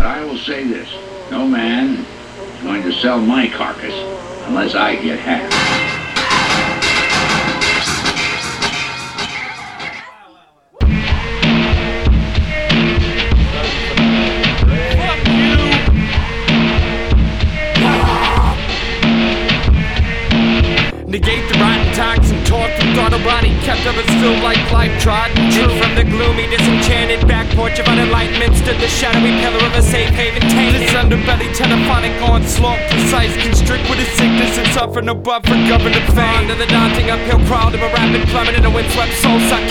I will say this. No man is going to sell my carcass unless I get half. Negate the rotten toxin, talk from thought of body, kept up and still like life trodden true. From the gloomy, disenchanted back porch of unenlightenment stood the shadowy pillar of a safe haven tainted. This underbelly telephonic onslaught, precise, constrict with a sickness and suffering above for government fame. Under the daunting uphill crawl of a rapid plummet in a windswept soul sucked